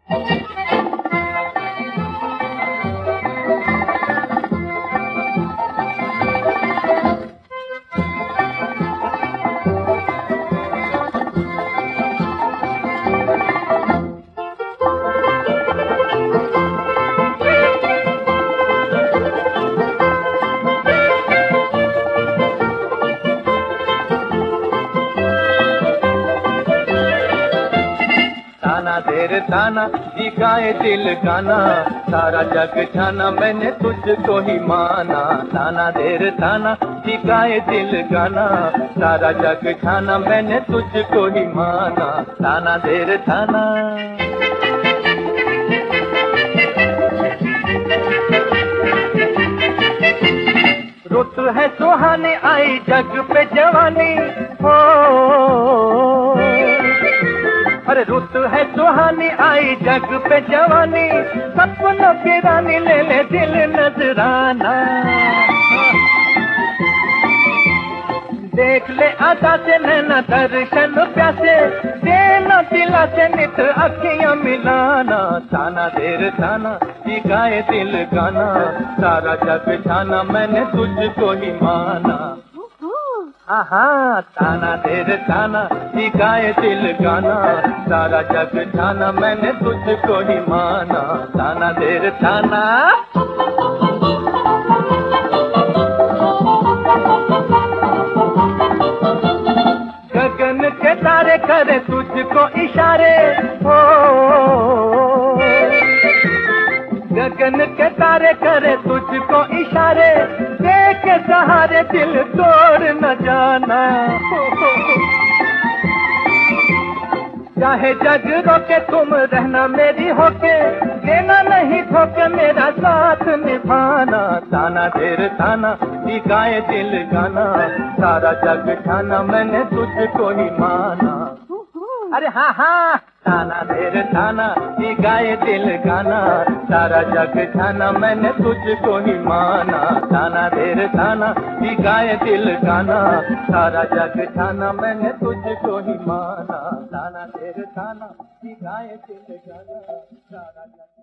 ताना देर ताना जी गाए दिल गाना, सारा जग जाना मैंने तुझको ही माना। ताना देर ताना जी गाए दिल गाना, सारा जग जाना मैंने तुझको ही माना। ताना देर ताना। रुत है सुहानी आई जग पे जवानी हो, अरे रुत है सुहानी आई जग पे जवानी, सपनों की रानी ले ले दिल नजराना। देख ले आदा से नैना दर्शन प्यासे, देना दिला से नित अखियां मिलाना। ताना देर ताना जी गाए दिल गाना, सारा जग जाना मैंने तुझको ही माना। आहा ताना देर ताना जी गाए दिल गाना, सारा जग जाना मैंने तुझको ही माना। ताना देर ताना। गगन के तारे करे तुझको इशारे हो, गगन के तारे करे तुझको इशारे, देख सहारे दिल तोड़ न जाना। चाहे जग रोके तुम रहना मेरी होके, देना नहीं ठोके मेरा साथ निभाना। ताना देर ताना जी गाए दिल गाना, सारा जग जाना मैंने तुझको ही माना। अरे हाँ हाँ ताना देर ताना जी गाए दिल गाना, सारा जग जाना मैंने तुझको ही माना। ताना देर ताना जी गाए दिल गाना, सारा जग जाना मैंने तुझको ही माना। ताना देर ताना जी गाए दिल गाना, सारा जग